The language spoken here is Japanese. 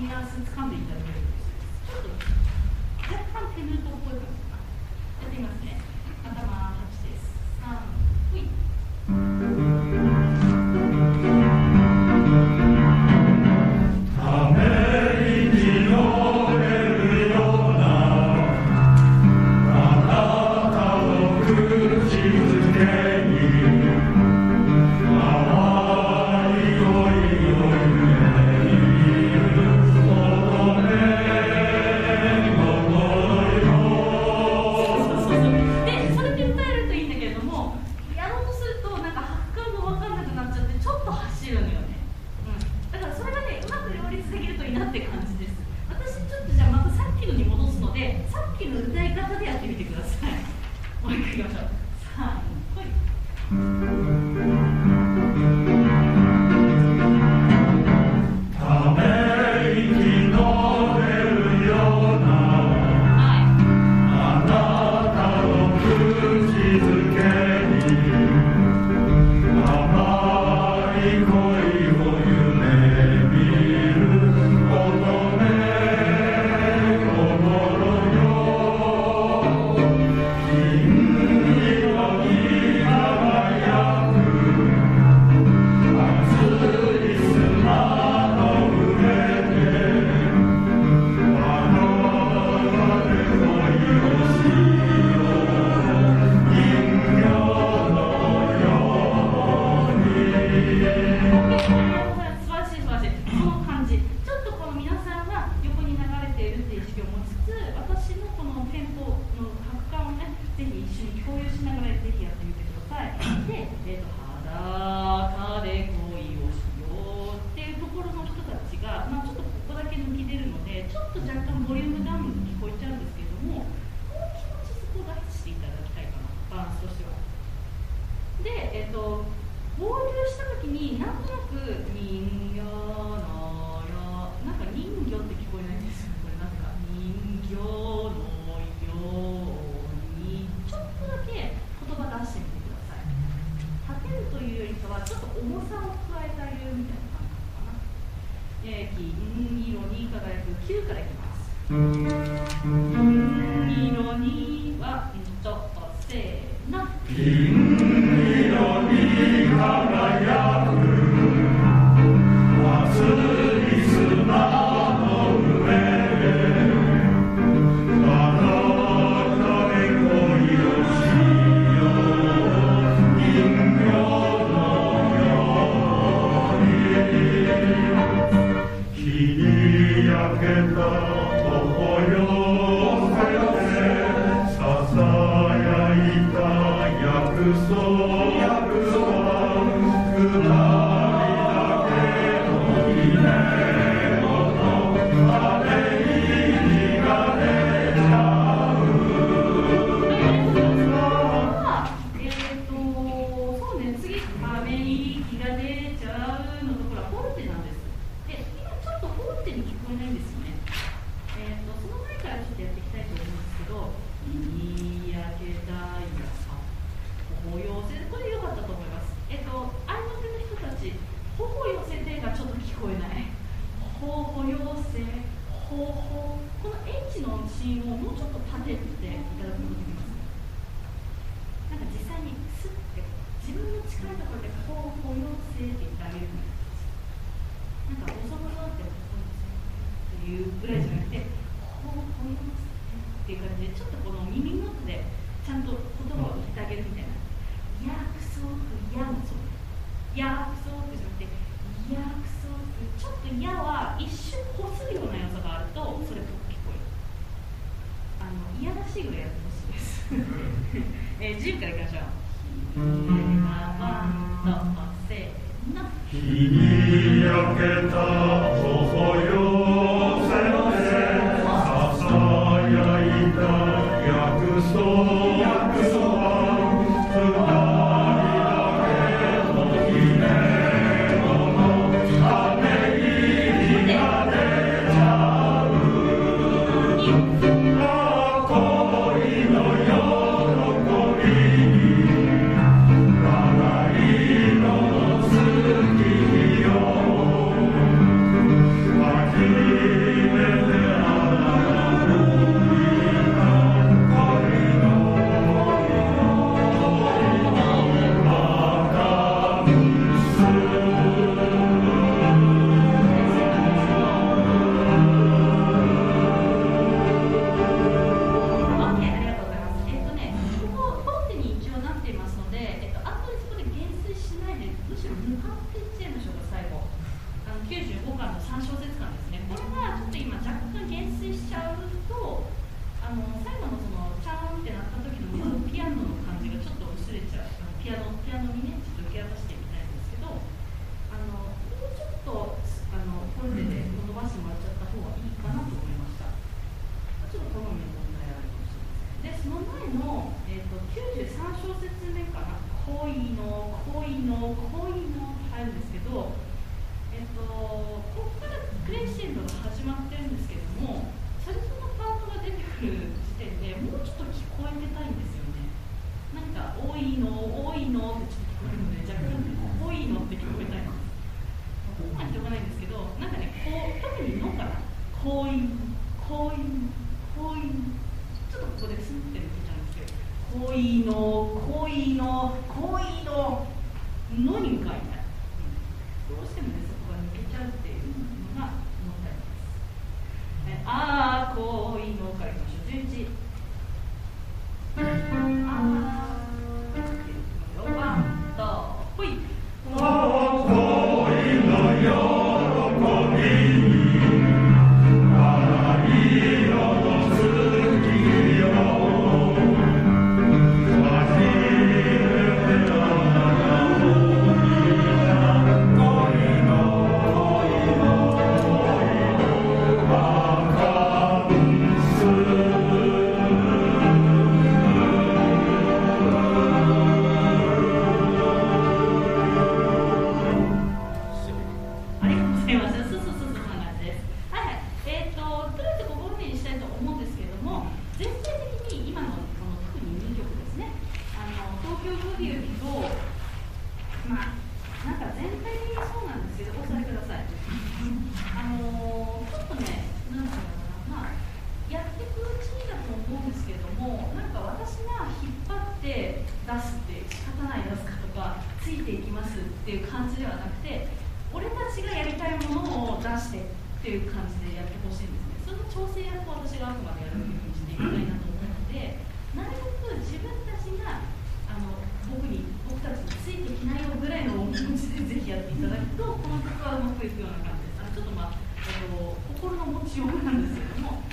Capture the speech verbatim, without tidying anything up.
ニュアンス掴んでいただけるとちょっと若干テヌートっぽい感じかな。やってみますね。頭はちです。さん、ほい。 Thank you. ごかんのさん小節間ですね。これがちょっと今若干減衰しちゃうと、あの最後のそのチャーンってなった時のピアノの感じがちょっと薄れちゃう。ピアノピアノにねちょっと受け渡してみたいんですけど、あのもうちょっとあのこれで伸ばしてもらっちゃった方がいいかなと思いました。ちょっと好みの問題あるかもしれません。でその前の、えー、ときゅうじゅうさん小節目かな、恋の恋の恋の入るんですけど、えっ、とここからクレッシェンドが始まってるんですけども、それぞれのパートが出てくる時点でもうちょっと聞こえてたいんですよね。なんか多いの多いのってちょっと聞こえるので、若干多いのって聞こえたいんです。ここまでしょうがないんですけど、なんかね、こう特にのかな、恋恋恋ちょっとここでスンって抜けちゃうんですけど、恋の恋の恋ののに向かいたい、うん、どうしてもねそこが抜けちゃうっていうのが問題です。えあー恋のからいきましょう。じゅういちあーよんばんとほいあ恋の喜びっていう感じではなくて、俺たちがやりたいものを出してっていう感じでやってほしいんですね。その調整役を私があくまでやるようにしていきたいなと思うので、なるべく自分たちがあの僕に僕たちについていきないよぐらいの気持ちでぜひやっていただくと、この曲はうまくいくような感じです。あのちょっとまあ、えっと、心の持ちようなんですけども、